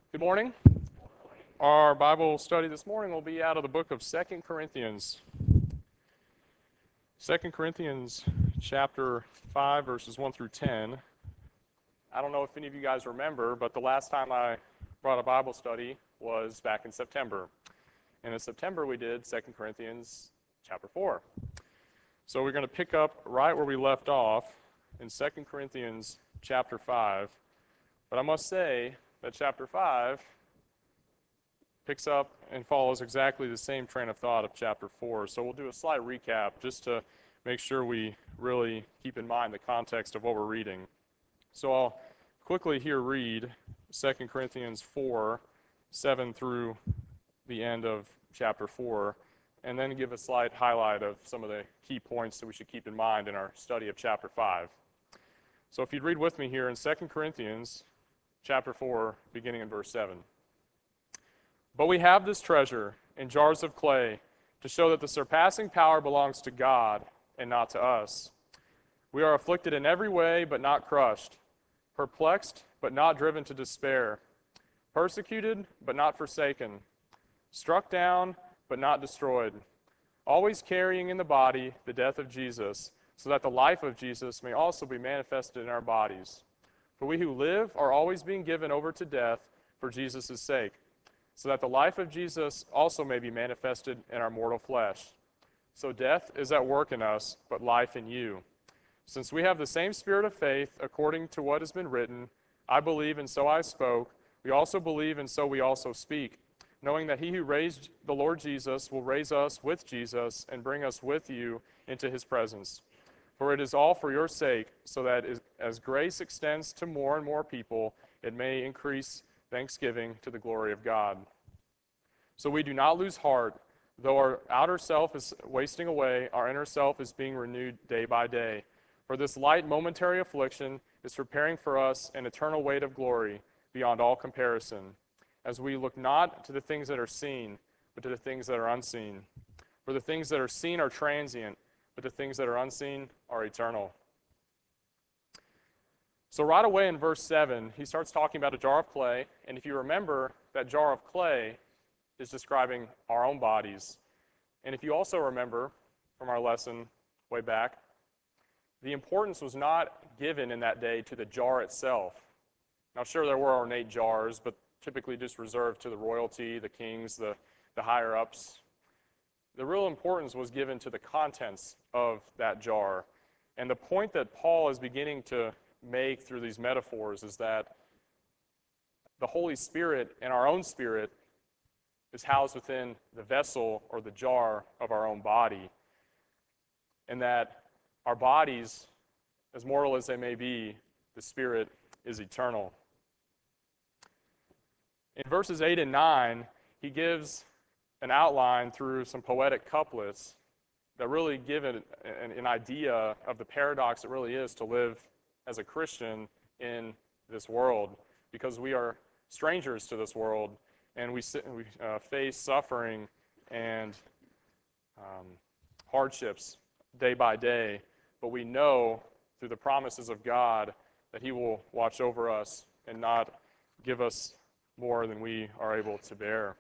Good morning. Our Bible study this morning will be out of the book of 2 Corinthians. 2 Corinthians chapter 5, verses 1 through 10. I don't know if any of you guys remember, but the last time I brought a Bible study was back in September. And in September we did 2 Corinthians chapter 4. So we're going to pick up right where we left off in 2 Corinthians chapter 5. But I must say that chapter 5 picks up and follows exactly the same train of thought of chapter 4. So we'll do a slight recap just to make sure we really keep in mind the context of what we're reading. So I'll quickly here read 2 Corinthians 4, 7 through the end of chapter 4, and then give a slight highlight of some of the key points that we should keep in mind in our study of chapter 5. So if you'd read with me here in 2 Corinthians chapter 4, beginning in verse 7. But we have this treasure in jars of clay to show that the surpassing power belongs to God and not to us. We are afflicted in every way but not crushed, perplexed but not driven to despair, persecuted but not forsaken, struck down but not destroyed, always carrying in the body the death of Jesus, so that the life of Jesus may also be manifested in our bodies. For we who live are always being given over to death for Jesus' sake, so that the life of Jesus also may be manifested in our mortal flesh. So death is at work in us, but life in you. Since we have the same spirit of faith, according to what has been written, I believe and so I spoke, we also believe and so we also speak, knowing that he who raised the Lord Jesus will raise us with Jesus and bring us with you into his presence. For it is all for your sake, so that as grace extends to more and more people, it may increase thanksgiving to the glory of God. So we do not lose heart. Though our outer self is wasting away, our inner self is being renewed day by day. For this light momentary affliction is preparing for us an eternal weight of glory beyond all comparison, as we look not to the things that are seen, but to the things that are unseen. For the things that are seen are transient, but the things that are unseen are eternal. So right away in verse 7, he starts talking about a jar of clay, and if you remember, that jar of clay is describing our own bodies. And if you also remember from our lesson way back, the importance was not given in that day to the jar itself. Now sure, there were ornate jars, but typically just reserved to the royalty, the kings, the higher-ups. The real importance was given to the contents of that jar. And the point that Paul is beginning to make through these metaphors is that the Holy Spirit and our own spirit is housed within the vessel or the jar of our own body, and that our bodies, as mortal as they may be, the spirit is eternal. In verses 8 and 9, he gives an outline through some poetic couplets that really give an idea of the paradox it really is to live as a Christian in this world, because we are strangers to this world, and we face suffering and hardships day by day, but we know through the promises of God that he will watch over us and not give us more than we are able to bear.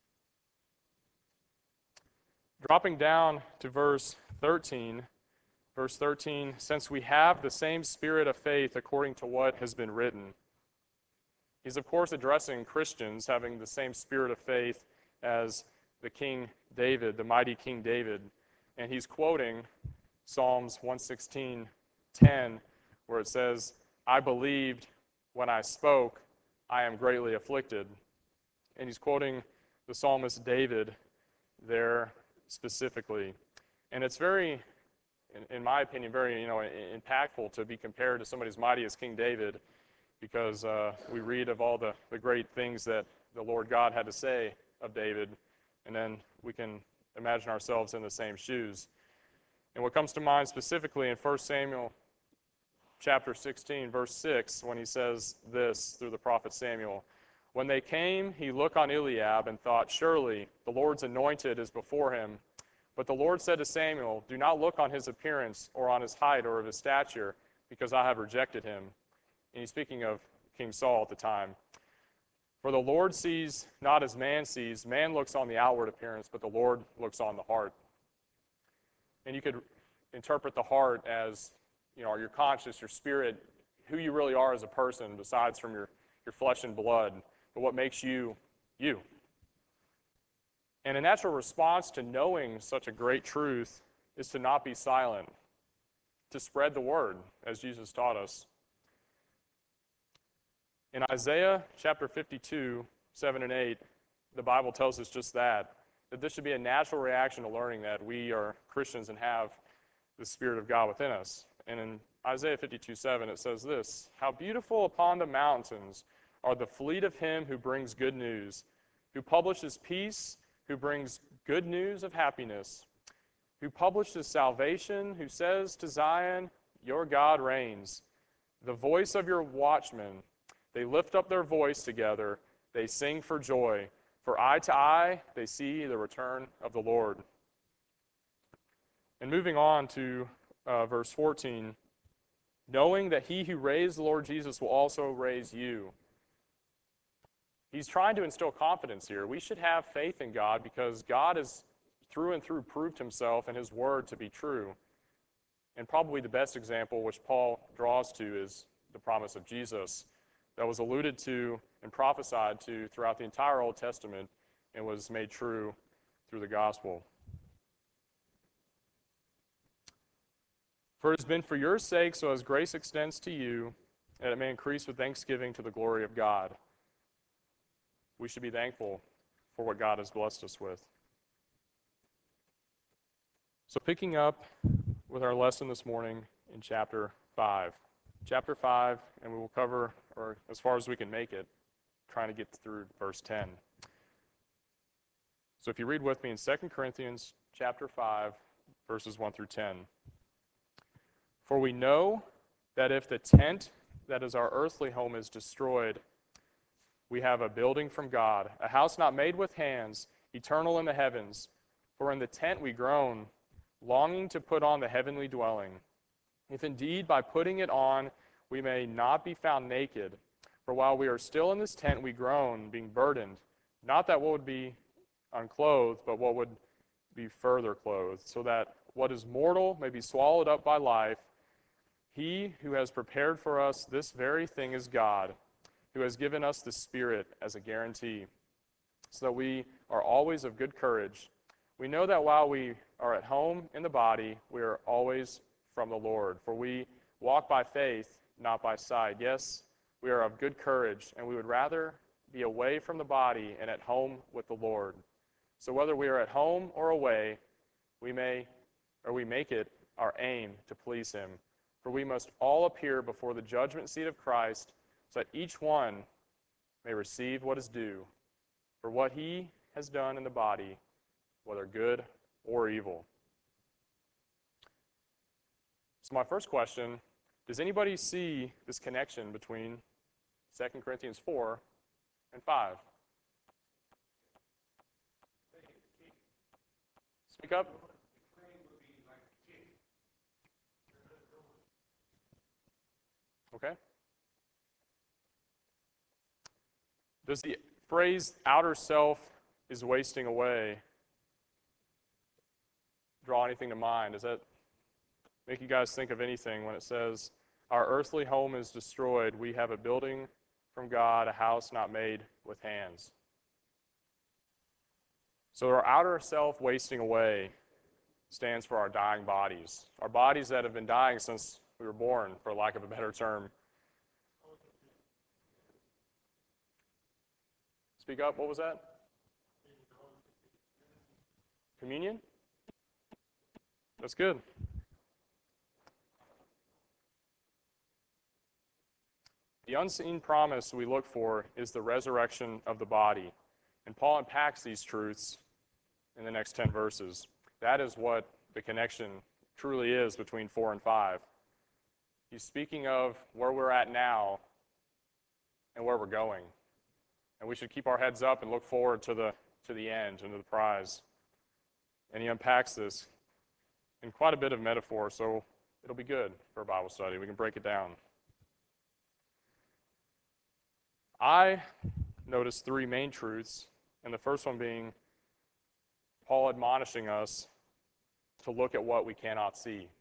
Dropping down to verse 13, since we have the same spirit of faith according to what has been written. He's, of course, addressing Christians having the same spirit of faith as the King David, the mighty King David. And he's quoting Psalms 116:10, where it says, I believed when I spoke, I am greatly afflicted. And he's quoting the psalmist David there specifically. And it's very, in my opinion, very impactful to be compared to somebody as mighty as King David, because we read of all the great things that the Lord God had to say of David, and then we can imagine ourselves in the same shoes. And what comes to mind specifically in 1 Samuel chapter 16, verse 6, when he says this through the prophet Samuel, when they came, he looked on Eliab and thought, surely the Lord's anointed is before him. But the Lord said to Samuel, do not look on his appearance or on his height or of his stature, because I have rejected him. And he's speaking of King Saul at the time. For the Lord sees not as man sees. Man looks on the outward appearance, but the Lord looks on the heart. And you could interpret the heart as, your conscience, your spirit, who you really are as a person, besides from your flesh and blood, but what makes you, you. And a natural response to knowing such a great truth is to not be silent, to spread the word, as Jesus taught us. In Isaiah chapter 52, 7 and 8, the Bible tells us just that this should be a natural reaction to learning that we are Christians and have the Spirit of God within us. And in Isaiah 52, 7, it says this, "How beautiful upon the mountains are the feet of him who brings good news, who publishes peace, who brings good news of happiness, who publishes salvation, who says to Zion, your God reigns. The voice of your watchmen, they lift up their voice together, they sing for joy. For eye to eye, they see the return of the Lord." And moving on to verse 14, knowing that he who raised the Lord Jesus will also raise you. He's trying to instill confidence here. We should have faith in God because God has through and through proved himself and his word to be true. And probably the best example which Paul draws to is the promise of Jesus that was alluded to and prophesied to throughout the entire Old Testament and was made true through the gospel. "For it has been for your sake, so as grace extends to you, that it may increase with thanksgiving to the glory of God." We should be thankful for what God has blessed us with. So picking up with our lesson this morning in chapter 5. Chapter 5, and we will cover, or as far as we can make it, trying to get through verse 10. So if you read with me in 2 Corinthians chapter 5, verses 1 through 10. "For we know that if the tent that is our earthly home is destroyed, we have a building from God, a house not made with hands, eternal in the heavens. For in the tent we groan, longing to put on the heavenly dwelling. If indeed by putting it on we may not be found naked. For while we are still in this tent we groan, being burdened, not that what would be unclothed, but what would be further clothed, so that what is mortal may be swallowed up by life. He who has prepared for us this very thing is God, who has given us the Spirit as a guarantee, so that we are always of good courage. We know that while we are at home in the body, we are always from the Lord. For we walk by faith, not by sight. Yes, we are of good courage, and we would rather be away from the body and at home with the Lord. So whether we are at home or away, we make it our aim to please him. For we must all appear before the judgment seat of Christ, so that each one may receive what is due for what he has done in the body, whether good or evil. So my first question, does anybody see this connection between 2 Corinthians 4 and 5? Speak up. Okay. Does the phrase outer self is wasting away draw anything to mind? Does that make you guys think of anything when it says, our earthly home is destroyed, we have a building from God, a house not made with hands? So our outer self wasting away stands for our dying bodies. Our bodies that have been dying since we were born, for lack of a better term. Speak up, what was that? Communion? That's good. The unseen promise we look for is the resurrection of the body. And Paul unpacks these truths in the next 10 verses. That is what the connection truly is between 4 and 5. He's speaking of where we're at now and where we're going. And we should keep our heads up and look forward to the end and to the prize. And he unpacks this in quite a bit of metaphor, so it'll be good for a Bible study. We can break it down. I notice three main truths, and the first one being Paul admonishing us to look at what we cannot see. Which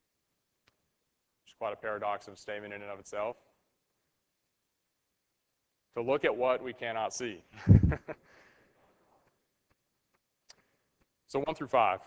is quite a paradox of statement in and of itself. To look at what we cannot see. So 1 through 5.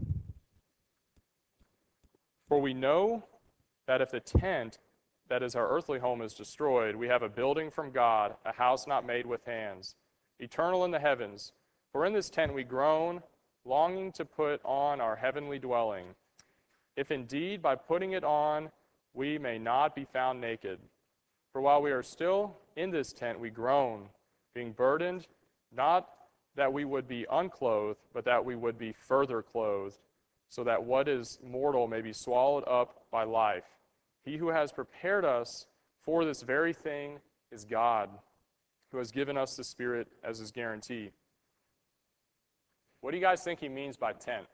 For we know that if the tent that is our earthly home is destroyed, we have a building from God, a house not made with hands, eternal in the heavens. For in this tent we groan, longing to put on our heavenly dwelling, if indeed by putting it on we may not be found naked. For while we are still in this tent we groan, being burdened, not that we would be unclothed, but that we would be further clothed, so that what is mortal may be swallowed up by life. He who has prepared us for this very thing is God, who has given us the Spirit as his guarantee. What do you guys think he means by tent?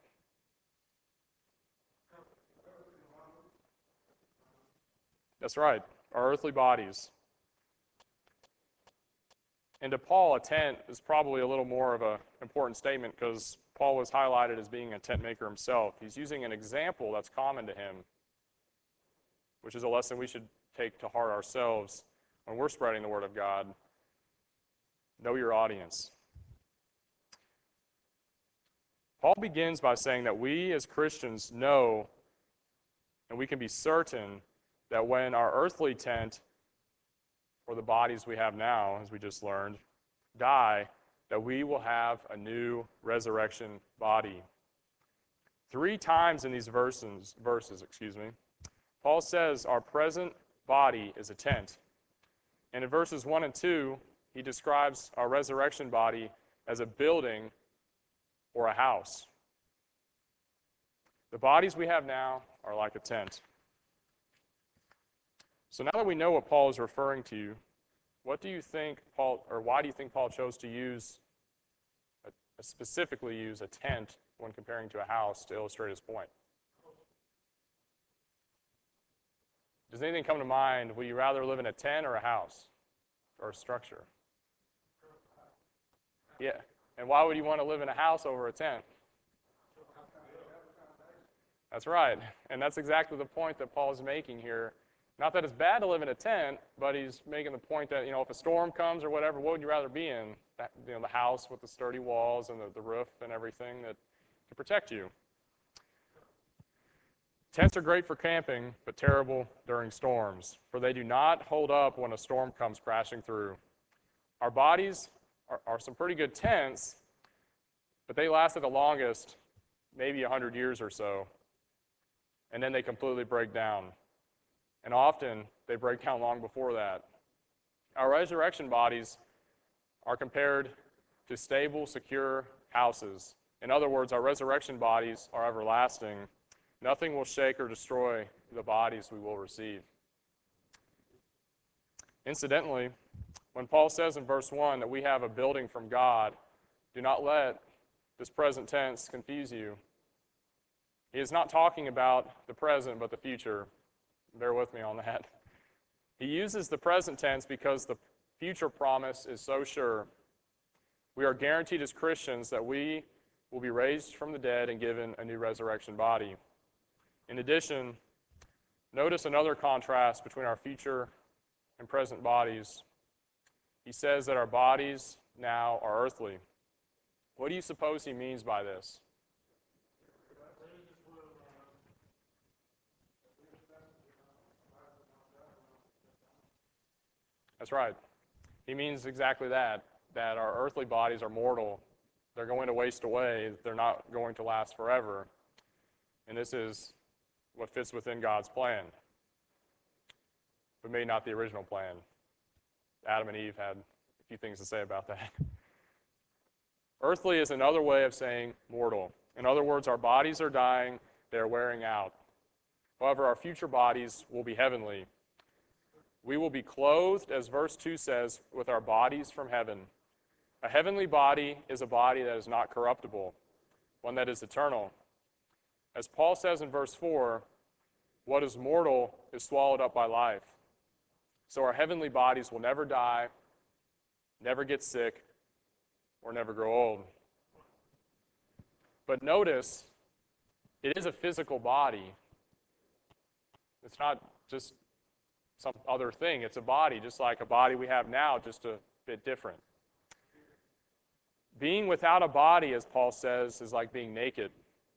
That's right, our earthly bodies. And to Paul, a tent is probably a little more of an important statement because Paul was highlighted as being a tent maker himself. He's using an example that's common to him, which is a lesson we should take to heart ourselves when we're spreading the Word of God. Know your audience. Paul begins by saying that we as Christians know and we can be certain that when our earthly tent, or the bodies we have now, as we just learned, die, that we will have a new resurrection body. 3 times in these verses, Paul says our present body is a tent. And in verses 1 and 2, he describes our resurrection body as a building or a house. The bodies we have now are like a tent. So now that we know what Paul is referring to, what do you think Paul, or why do you think Paul chose to specifically use a tent when comparing to a house to illustrate his point? Does anything come to mind? Would you rather live in a tent or a house or a structure? Yeah. And why would you want to live in a house over a tent? That's right. And that's exactly the point that Paul is making here. Not that it's bad to live in a tent, but he's making the point that, if a storm comes or whatever, what would you rather be in? The house with the sturdy walls and the roof and everything that to protect you. Tents are great for camping, but terrible during storms, for they do not hold up when a storm comes crashing through. Our bodies are some pretty good tents, but they last at the longest maybe 100 years or so, and then they completely break down. And often, they break down long before that. Our resurrection bodies are compared to stable, secure houses. In other words, our resurrection bodies are everlasting. Nothing will shake or destroy the bodies we will receive. Incidentally, when Paul says in verse 1 that we have a building from God, do not let this present tense confuse you. He is not talking about the present, but the future. Bear with me on that. He uses the present tense because the future promise is so sure. We are guaranteed as Christians that we will be raised from the dead and given a new resurrection body. In addition, notice another contrast between our future and present bodies. He says that our bodies now are earthly. What do you suppose he means by this? That's right. He means exactly that our earthly bodies are mortal. They're going to waste away. They're not going to last forever. And this is what fits within God's plan, but maybe not the original plan. Adam and Eve had a few things to say about that. Earthly is another way of saying mortal. In other words, our bodies are dying, they're wearing out. However, our future bodies will be heavenly. We will be clothed, as verse 2 says, with our bodies from heaven. A heavenly body is a body that is not corruptible, one that is eternal. As Paul says in verse 4, what is mortal is swallowed up by life. So our heavenly bodies will never die, never get sick, or never grow old. But notice, it is a physical body. It's not just some other thing. It's a body, just like a body we have now, just a bit different. Being without a body, as Paul says, is like being naked.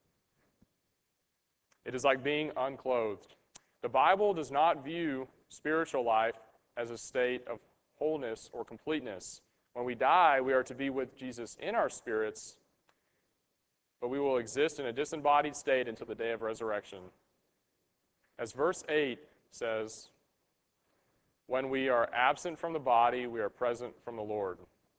It is like being unclothed. The Bible does not view spiritual life as a state of wholeness or completeness. When we die, we are to be with Jesus in our spirits, but we will exist in a disembodied state until the day of resurrection. As verse 8 says, when we are absent from the body, we are present from the Lord.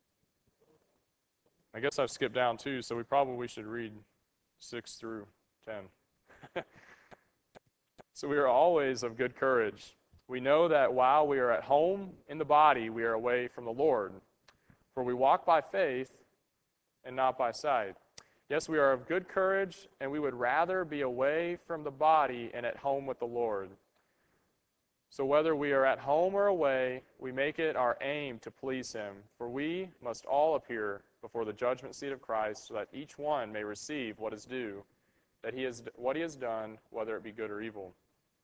I guess I've skipped down too, so we probably should read 6 through 10. So we are always of good courage. We know that while we are at home in the body, we are away from the Lord. For we walk by faith and not by sight. Yes, we are of good courage, and we would rather be away from the body and at home with the Lord. So whether we are at home or away, we make it our aim to please him. For we must all appear before the judgment seat of Christ, so that each one may receive what is due, what he has done, whether it be good or evil.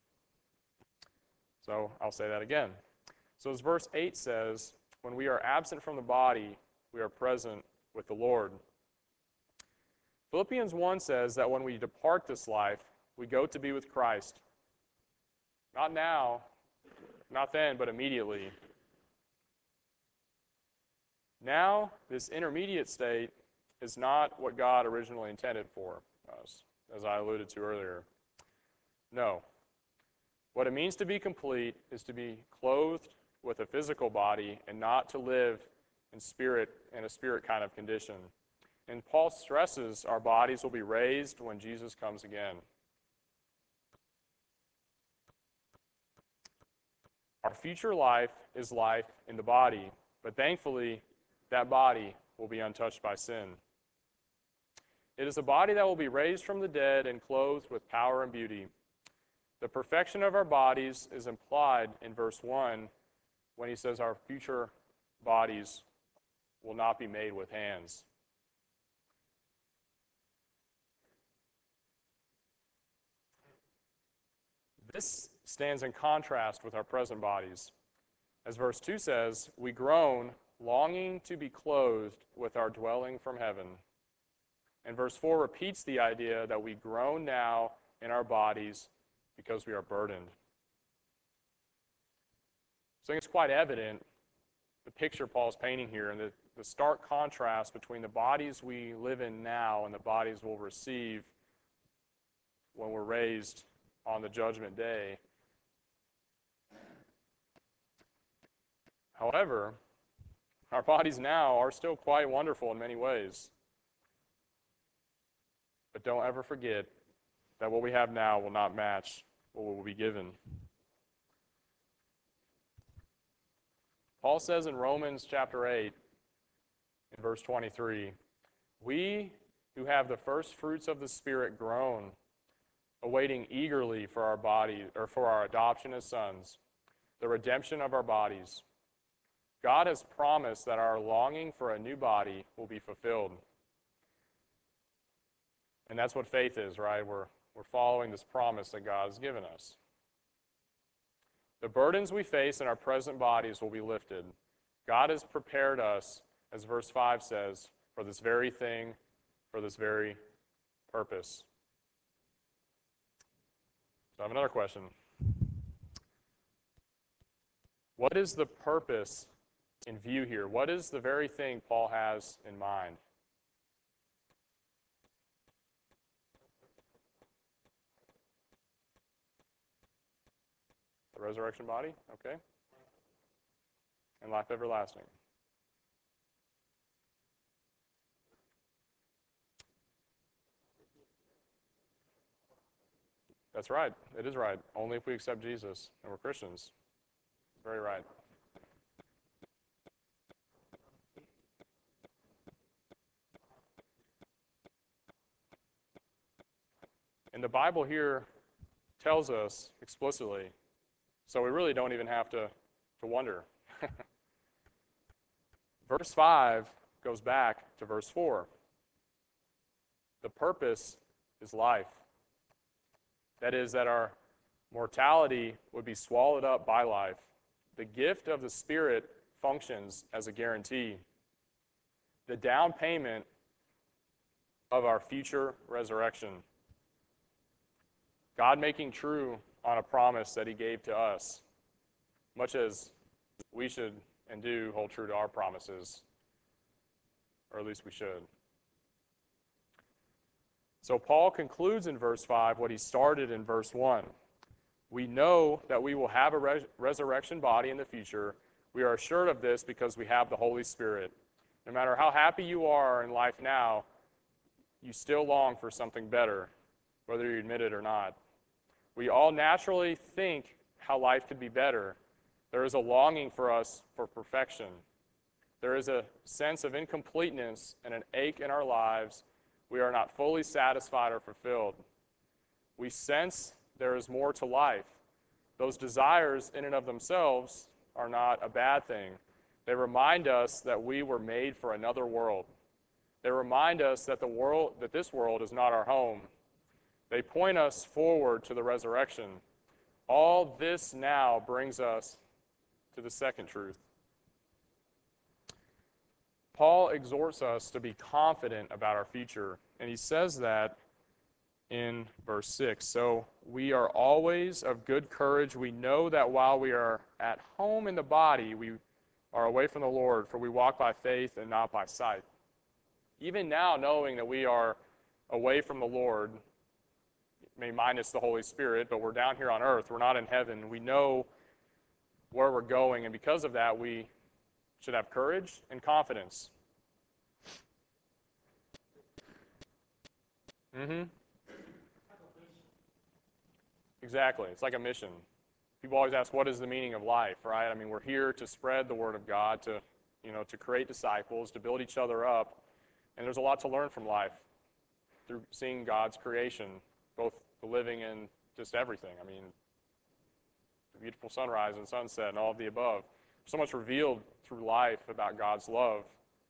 So I'll say that again. So as verse 8 says, when we are absent from the body, we are present with the Lord. Philippians 1 says that when we depart this life, we go to be with Christ. Not now, not then, but immediately. Now, this intermediate state is not what God originally intended for us, as I alluded to earlier. No. What it means to be complete is to be clothed with a physical body and not to live in a spirit kind of condition. And Paul stresses our bodies will be raised when Jesus comes again. Our future life is life in the body, but thankfully, that body will be untouched by sin. It is a body that will be raised from the dead and clothed with power and beauty. The perfection of our bodies is implied in verse 1 when he says our future bodies will not be made with hands. This stands in contrast with our present bodies. As verse 2 says, we groan, longing to be clothed with our dwelling from heaven. And verse 4 repeats the idea that we groan now in our bodies because we are burdened. So I think it's quite evident, the picture Paul's painting here, and the stark contrast between the bodies we live in now and the bodies we'll receive when we're raised on the judgment day. However, our bodies now are still quite wonderful in many ways. But don't ever forget that what we have now will not match what will be given. Paul says in Romans chapter 8, in verse 23, we who have the first fruits of the Spirit groan, awaiting eagerly for our body, or for our adoption as sons, the redemption of our bodies. God has promised that our longing for a new body will be fulfilled. And that's what faith is, right? We're following this promise that God has given us. The burdens we face in our present bodies will be lifted. God has prepared us, as verse 5 says, for this very thing, for this very purpose. So I have another question. What is the purpose in view here? What is the very thing Paul has in mind? The resurrection body, okay. And life everlasting. That's right. It is right. Only if we accept Jesus and we're Christians. Very right. And the Bible here tells us explicitly, so we really don't even have to wonder. Verse verse 5 goes back to verse 4. The purpose is life. That is, that our mortality would be swallowed up by life. The gift of the Spirit functions as a guarantee. The down payment of our future resurrection. God making true on a promise that He gave to us, much as we should and do hold true to our promises, or at least we should. So Paul concludes in verse 5 what he started in verse 1. We know that we will have a resurrection body in the future. We are assured of this because we have the Holy Spirit. No matter how happy you are in life now, you still long for something better, whether you admit it or not. We all naturally think how life could be better. There is a longing for us for perfection. There is a sense of incompleteness and an ache in our lives. We are not fully satisfied or fulfilled. We sense there is more to life. Those desires in and of themselves are not a bad thing. They remind us that we were made for another world. They remind us that this world is not our home. They point us forward to the resurrection. All this now brings us to the second truth. Paul exhorts us to be confident about our future, and he says that in verse 6. So we are always of good courage. We know that while we are at home in the body, we are away from the Lord, for we walk by faith and not by sight. Even now, knowing that we are away from the Lord, minus the Holy Spirit, but we're down here on earth, we're not in heaven, we know where we're going, and because of that, we should have courage and confidence. Exactly. It's like a mission. People always ask, what is the meaning of life, right? I mean, we're here to spread the Word of God, to create disciples, to build each other up, and there's a lot to learn from life through seeing God's creation, both the living and just everything. I mean, the beautiful sunrise and sunset and all of the above. So much revealed through life about God's love.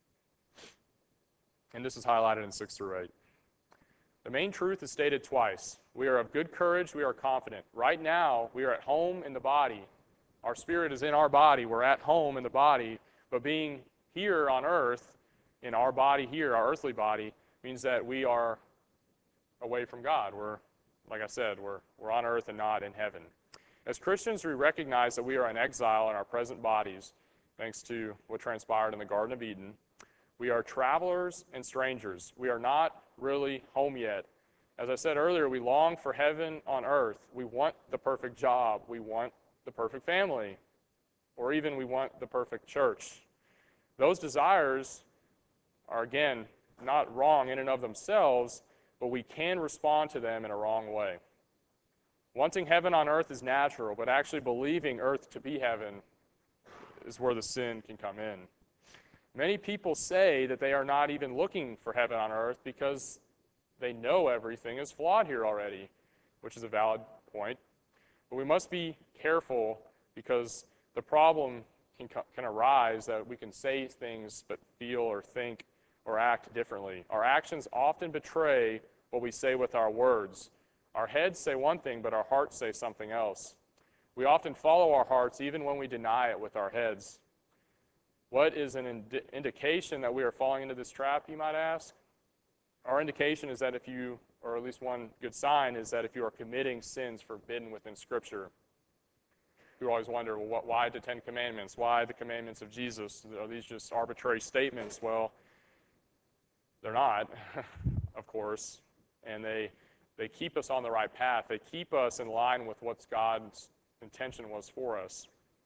And this is highlighted in 6 through 8. The main truth is stated twice. We are of good courage, we are confident. Right now, we are at home in the body. Our spirit is in our body. We're at home in the body. But being here on earth, in our body here, our earthly body, means that we are away from God. Like I said, we're on earth and not in heaven. As Christians, we recognize that we are in exile in our present bodies, thanks to what transpired in the Garden of Eden. We are travelers and strangers. We are not really home yet. As I said earlier, we long for heaven on earth. We want the perfect job. We want the perfect family. Or even we want the perfect church. Those desires are, again, not wrong in and of themselves, but we can respond to them in a wrong way. Wanting heaven on earth is natural, but actually believing earth to be heaven is where the sin can come in. Many people say that they are not even looking for heaven on earth because they know everything is flawed here already, which is a valid point. But we must be careful because the problem can arise that we can say things but feel or think or act differently. Our actions often betray what we say with our words. Our heads say one thing, but our hearts say something else. We often follow our hearts even when we deny it with our heads. What is an indication that we are falling into this trap, you might ask? Our indication is that or at least one good sign, is that if you are committing sins forbidden within Scripture. We always wonder, well, why the Ten Commandments? Why the commandments of Jesus? Are these just arbitrary statements? Well, they're not, of course, and they keep us on the right path. They keep us in line with what God's intention was for us.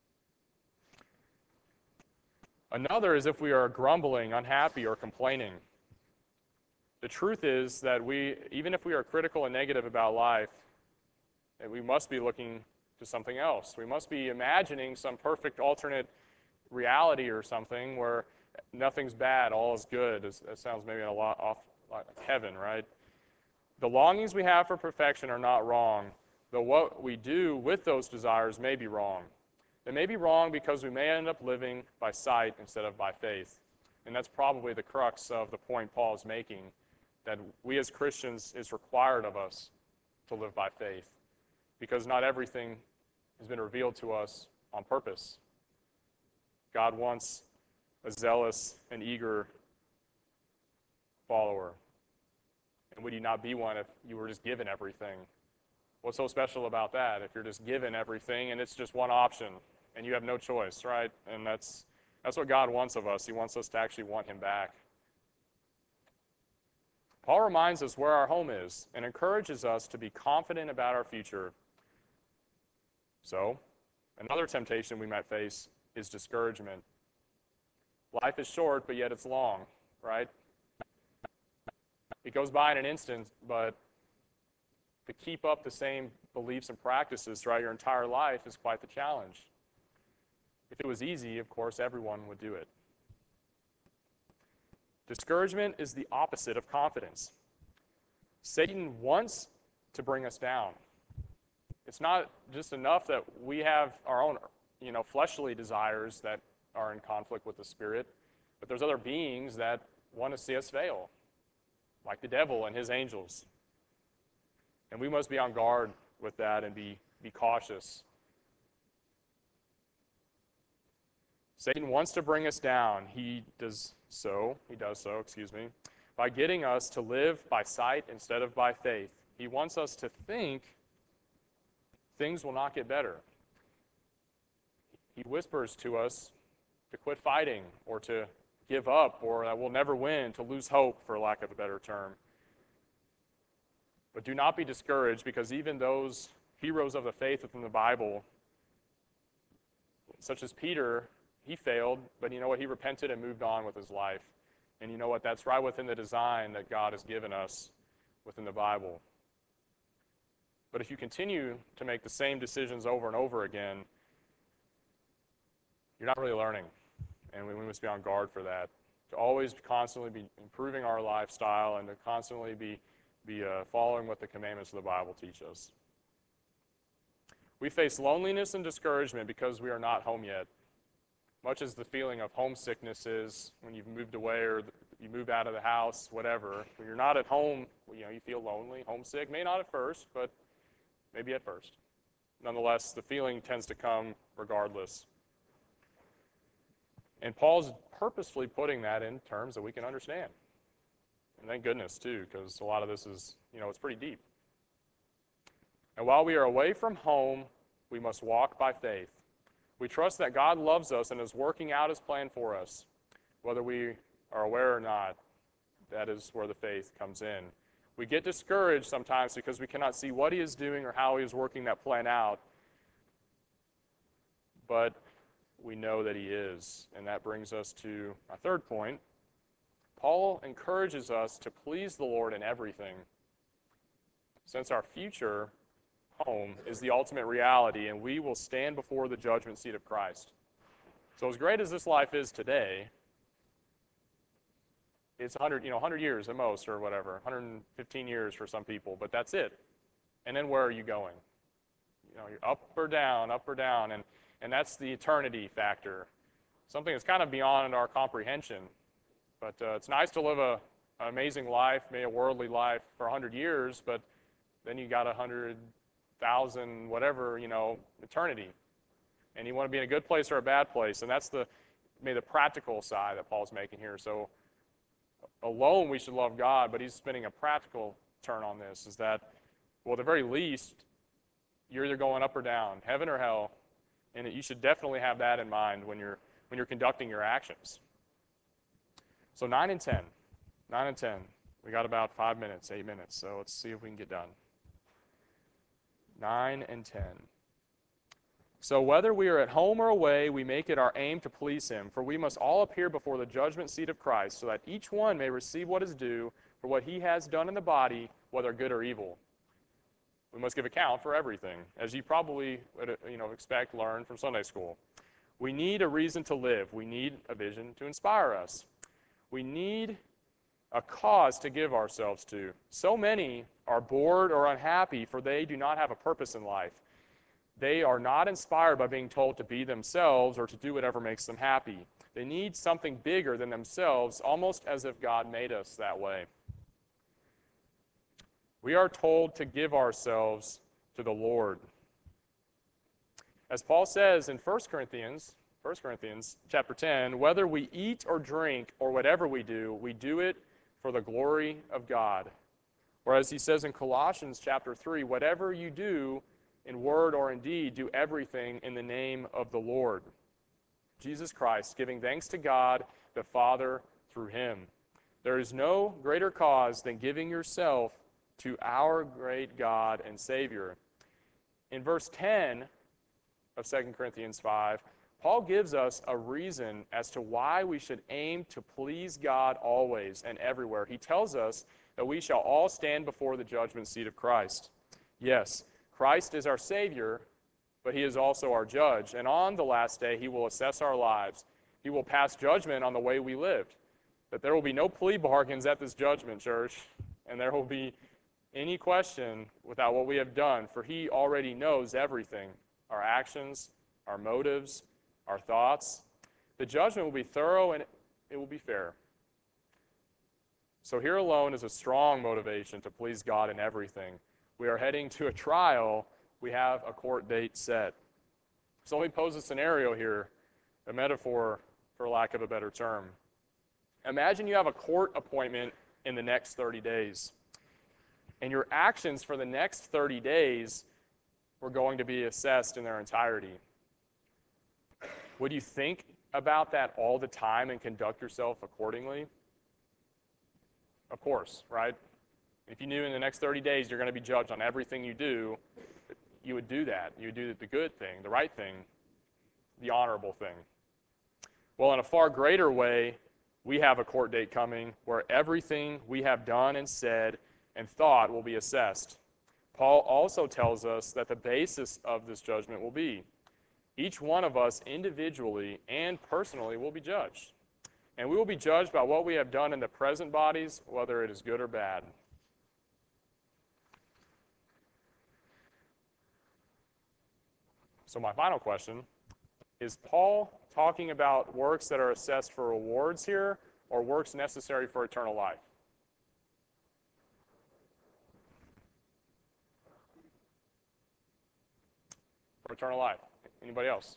Another is if we are grumbling, unhappy, or complaining. The truth is that even if we are critical and negative about life, we must be looking to something else. We must be imagining some perfect alternate reality or something where nothing's bad, all is good. That sounds maybe a lot off like heaven, right? The longings we have for perfection are not wrong, though what we do with those desires may be wrong. They may be wrong because we may end up living by sight instead of by faith. And that's probably the crux of the point Paul is making, that we as Christians, it's required of us to live by faith, because not everything has been revealed to us on purpose. God wants a zealous and eager follower. And would you not be one if you were just given everything? What's so special about that if you're just given everything and it's just one option and you have no choice, right? And that's what God wants of us. He wants us to actually want him back. Paul reminds us where our home is and encourages us to be confident about our future. So, another temptation we might face is discouragement. Life is short, but yet it's long, right? It goes by in an instant, but to keep up the same beliefs and practices throughout your entire life is quite the challenge. If it was easy, of course, everyone would do it. Discouragement is the opposite of confidence. Satan wants to bring us down. It's not just enough that we have our own, fleshly desires that are in conflict with the Spirit, but there's other beings that want to see us fail, like the devil and his angels. And we must be on guard with that and be cautious. Satan wants to bring us down. He does so, by getting us to live by sight instead of by faith. He wants us to think things will not get better. He whispers to us to quit fighting or to give up or that we'll never win, to lose hope, for lack of a better term. But do not be discouraged, because even those heroes of the faith within the Bible, such as Peter, he failed, but you know what? He repented and moved on with his life. And you know what? That's right within the design that God has given us within the Bible. But if you continue to make the same decisions over and over again, you're not really learning. And we must be on guard for that. To always constantly be improving our lifestyle and to constantly be following what the commandments of the Bible teach us. We face loneliness and discouragement because we are not home yet. Much as the feeling of homesickness is when you've moved away or you move out of the house, whatever. When you're not at home, you feel lonely, homesick. May not at first, but maybe at first. Nonetheless, the feeling tends to come regardless. And Paul's purposefully putting that in terms that we can understand. And thank goodness, too, because a lot of this is, it's pretty deep. And while we are away from home, we must walk by faith. We trust that God loves us and is working out his plan for us. Whether we are aware or not, that is where the faith comes in. We get discouraged sometimes because we cannot see what he is doing or how he is working that plan out. But we know that he is. And that brings us to our third point. Paul encourages us to please the Lord in everything. Since our future home is the ultimate reality, and we will stand before the judgment seat of Christ. So as great as this life is today, it's 100 years at most, or whatever, 115 years for some people, but that's it. And then where are you going? You're up or down, and that's the eternity factor. Something that's kind of beyond our comprehension. But it's nice to live an amazing life, maybe a worldly life for 100 years, but then you got 100,000, whatever, eternity. And you want to be in a good place or a bad place. And that's maybe the practical side that Paul's making here. So alone we should love God, but he's spinning a practical turn on this, is that, well, at the very least, you're either going up or down, heaven or hell. And you should definitely have that in mind when you're conducting your actions. So 9 and 10. We got about 8 minutes, so let's see if we can get done. 9 and 10. So whether we are at home or away, we make it our aim to please him, for we must all appear before the judgment seat of Christ, so that each one may receive what is due for what he has done in the body, whether good or evil. We must give account for everything, as you probably would learn from Sunday school. We need a reason to live. We need a vision to inspire us. We need a cause to give ourselves to. So many are bored or unhappy, for they do not have a purpose in life. They are not inspired by being told to be themselves or to do whatever makes them happy. They need something bigger than themselves, almost as if God made us that way. We are told to give ourselves to the Lord. As Paul says in 1 Corinthians chapter 10, whether we eat or drink or whatever we do it for the glory of God. Or as he says in Colossians chapter 3, whatever you do in word or in deed, do everything in the name of the Lord Jesus Christ, giving thanks to God the Father through him. There is no greater cause than giving yourself to our great God and Savior. In verse 10 of 2 Corinthians 5, Paul gives us a reason as to why we should aim to please God always and everywhere. He tells us that we shall all stand before the judgment seat of Christ. Yes, Christ is our Savior, but he is also our judge. And on the last day, he will assess our lives. He will pass judgment on the way we lived. That there will be no plea bargains at this judgment, church, and there will be any question without what we have done, for he already knows everything, our actions, our motives, our thoughts. The judgment will be thorough and it will be fair. So here alone is a strong motivation to please God in everything. We are heading to a trial. We have a court date set. So let me pose a scenario here, a metaphor for lack of a better term. Imagine you have a court appointment in the next 30 days, and your actions for the next 30 days were going to be assessed in their entirety. Would you think about that all the time and conduct yourself accordingly? Of course, right? If you knew in the next 30 days you're going to be judged on everything you do, you would do that. You would do the good thing, the right thing, the honorable thing. Well, in a far greater way, we have a court date coming where everything we have done and said and thought will be assessed. Paul also tells us that the basis of this judgment will be each one of us individually and personally will be judged. And we will be judged by what we have done in the present bodies, whether it is good or bad. So my final question, is Paul talking about works that are assessed for rewards here, or works necessary for eternal life? For eternal life. Anybody else?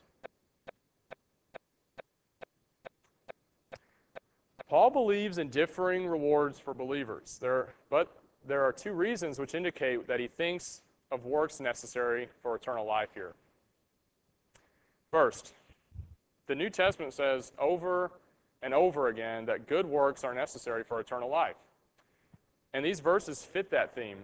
Paul believes in differing rewards for believers. But there are two reasons which indicate that he thinks of works necessary for eternal life here. First, the New Testament says over and over again that good works are necessary for eternal life. And these verses fit that theme.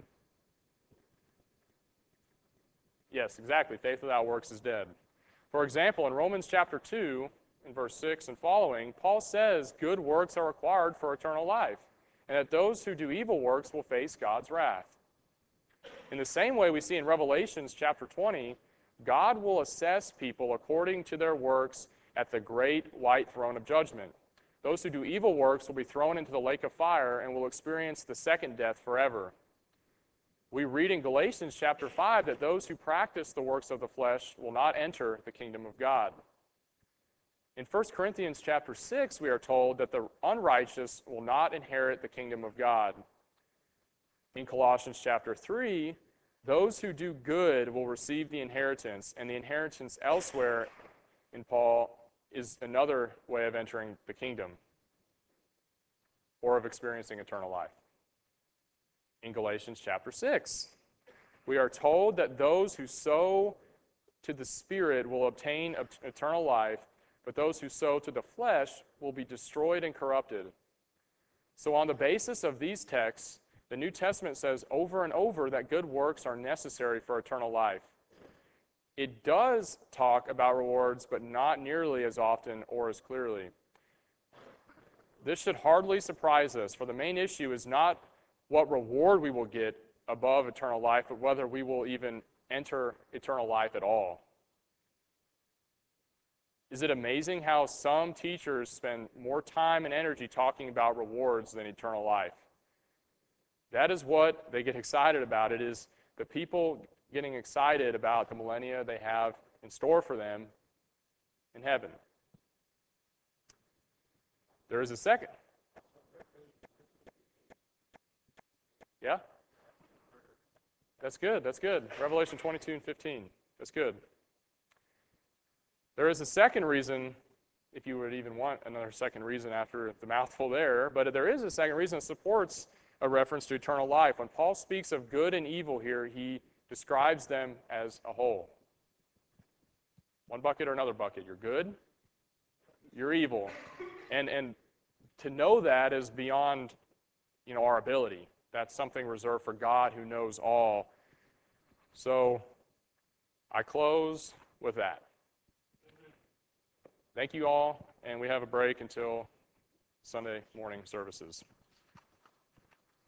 Yes, exactly. Faith without works is dead. For example, in Romans chapter 2, in verse 6 and following, Paul says good works are required for eternal life, and that those who do evil works will face God's wrath. In the same way we see in Revelations chapter 20, God will assess people according to their works at the great white throne of judgment. Those who do evil works will be thrown into the lake of fire and will experience the second death forever. We read in Galatians chapter 5 that those who practice the works of the flesh will not enter the kingdom of God. In 1 Corinthians chapter 6, we are told that the unrighteous will not inherit the kingdom of God. In Colossians chapter 3, those who do good will receive the inheritance, and the inheritance elsewhere in Paul is another way of entering the kingdom or of experiencing eternal life. In Galatians chapter 6, we are told that those who sow to the Spirit will obtain eternal life, but those who sow to the flesh will be destroyed and corrupted. So on the basis of these texts, the New Testament says over and over that good works are necessary for eternal life. It does talk about rewards, but not nearly as often or as clearly. This should hardly surprise us, for the main issue is not what reward we will get above eternal life, but whether we will even enter eternal life at all. Is it amazing how some teachers spend more time and energy talking about rewards than eternal life? That is what they get excited about. It is the people getting excited about the millennia they have in store for them in heaven. There is a second. Yeah? That's good. That's good. Revelation 22 and 15. That's good. There is a second reason, if you would even want another second reason after the mouthful there, but there is a second reason that supports a reference to eternal life. When Paul speaks of good and evil here, he describes them as a whole. One bucket or another bucket. You're good, you're evil. And to know that is beyond, our ability. That's something reserved for God who knows all. So I close with that. Thank you all, and we have a break until Sunday morning services.